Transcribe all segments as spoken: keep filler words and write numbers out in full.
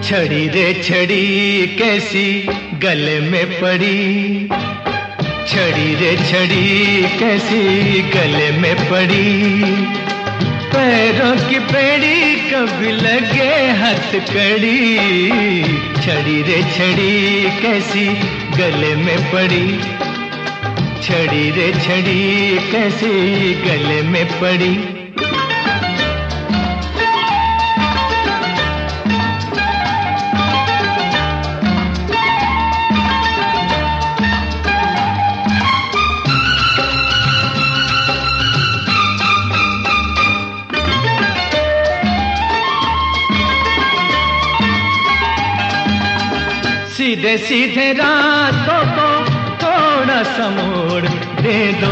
छड़ी रे छड़ी कैसी गले में पड़ी, छड़ी रे छड़ी कैसी गले में पड़ी। पैरों की बेड़ी कभी लगे हथकड़ी, छड़ी रे छड़ी कैसी गले में पड़ी, छड़ी रे छड़ी कैसी गले में पड़ी। सीधे सीधे रातों को थोड़ा सा मोड़ दे दो,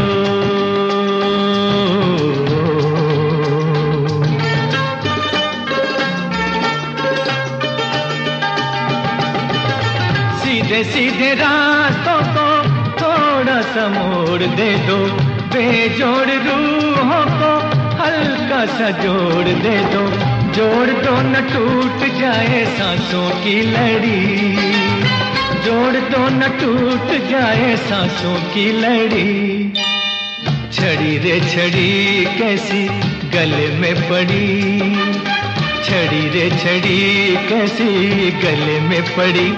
सीधे सीधे रातों को थोड़ा सा मोड़ दे दो। बेजोड़ रूहों को हल्का सा जोड़ दे दो, जोड़ दो न टूट जाए सांसों की लड़ी, जोड़ दो न टूट जाए सांसों की लड़ी। छड़ी रे छड़ी कैसी गले में पड़ी, छड़ी रे छड़ी कैसी गले में पड़ी।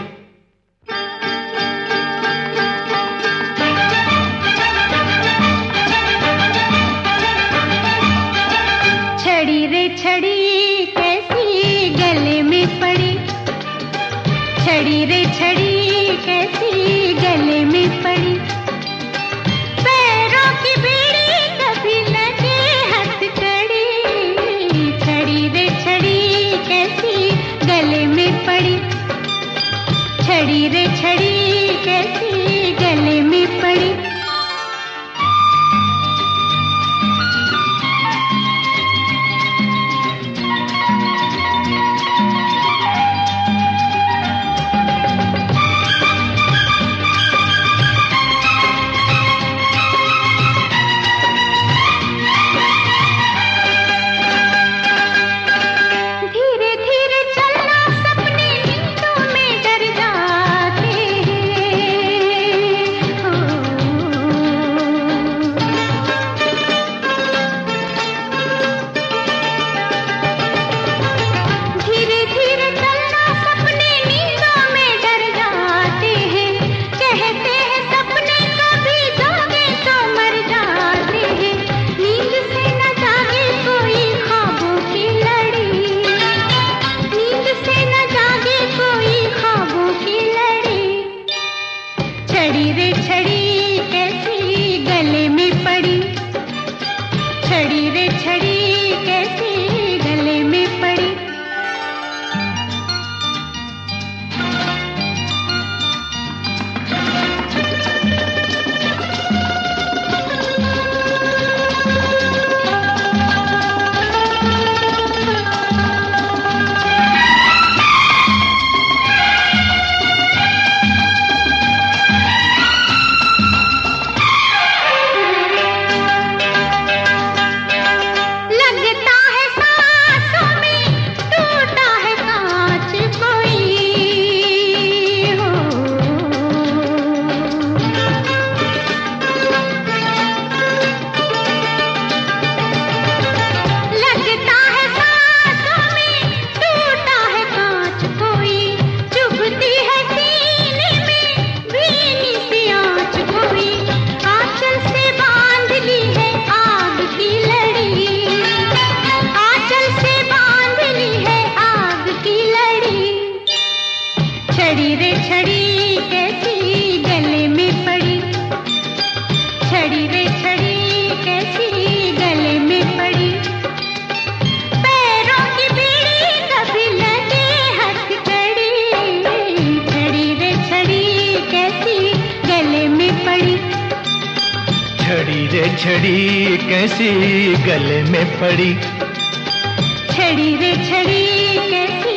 छड़ी रे छड़ी कैसी गले में पड़ी, छड़ी रे छड़ी कैसी गले में पड़ी। पैरों की बेड़ी कभी लगे हथकड़ी, छड़ी रे छड़ी कैसी गले में पड़ी, छड़ी रे छड़ी कैसी गले में पड़ी। छड़ी रे छड़ी कैसी गले में पड़ी, छड़ी रे छड़ी कैसी गले में पड़ी। छड़ी रे छड़ी कैसी गले में पड़ी, छड़ी रे छड़ी कैसी गले में पड़ी। पैरों की बेड़ी कभी लगे हथकड़ी, छड़ी रे छड़ी कैसी गले में पड़ी। छड़ी रे छड़ी कैसी गले में पड़ी, छड़ी रे छड़ी कैसी